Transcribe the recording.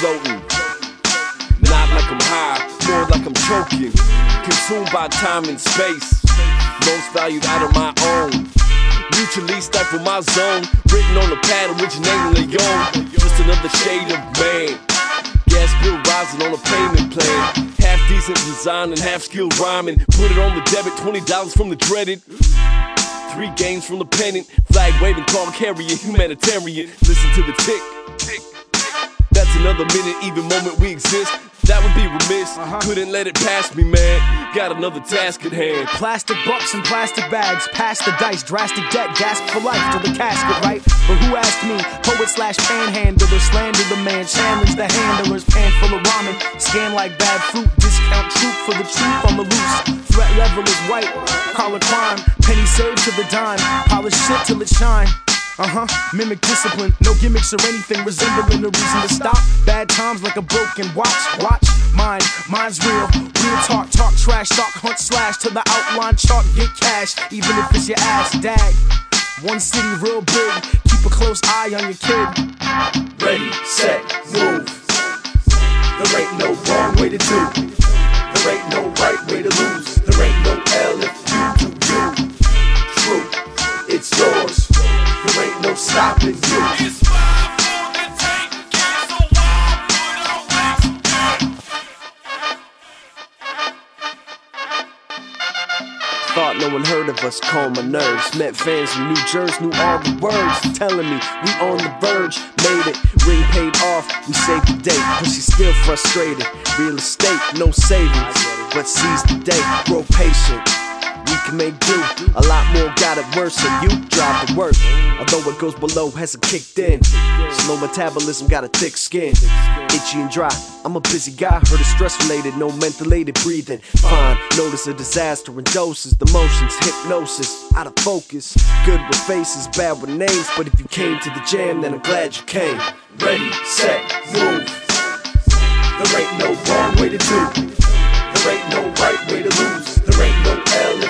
floating. Not like I'm high, more like I'm choking. Consumed by time and space, most valued out of my own. Mutually stifle my zone, written on the pad originating Leon. Just another shade of man. Gas bill rising on a payment plan. Half decent design and half skilled rhyming. Put it on the debit, $20 from the dreaded. 3 games from the pennant. Flag waving, car carrying, humanitarian. Listen to the tick, tick, tick. That's another minute, even moment we exist. That would be remiss, couldn't let it pass me, man. Got another task at hand. Plastic bucks and plastic bags, pass the dice, drastic debt, gasp for life till the casket, right? But who asked me? Poet slash panhandler, slander the man, challenge the handlers, pan full of ramen, scam like bad fruit, discount troop for the truth on the loose. Threat level is white, collar crime, penny saved to the dime, polish shit till it shine. Mimic discipline, no gimmicks or anything resembling a reason to stop. Bad times like a broken watch, mine's real. Real talk, trash, talk, hunt, slash to the outline chart, get cash, even if it's your ass, dag. One city real big, keep a close eye on your kid. Ready, set, move. There ain't no wrong way to do. There ain't no right way to lose. There ain't no L if you do you. True, it's yours. There ain't no stopping you. It's 5 on the tank, get so wild, put our waist down. Thought no one heard of us, calm my nerves. Met fans in New Jersey, knew all the words, telling me we on the verge. Made it, ring paid off, we saved the day, but she's still frustrated. Real estate, no savings, but seize the day, grow patient. We can make do, a lot more got it worse, so you drive to work. Although what goes below hasn't kicked in. Slow metabolism, got a thick skin. Itchy and dry, I'm a busy guy. Heard it's stress related, no mentholated breathing. Fine, notice a disaster in doses. The motions, hypnosis, out of focus. Good with faces, bad with names. But if you came to the jam, then I'm glad you came. Ready, set, move. There ain't no wrong way to do. There ain't no right way to lose. There ain't no L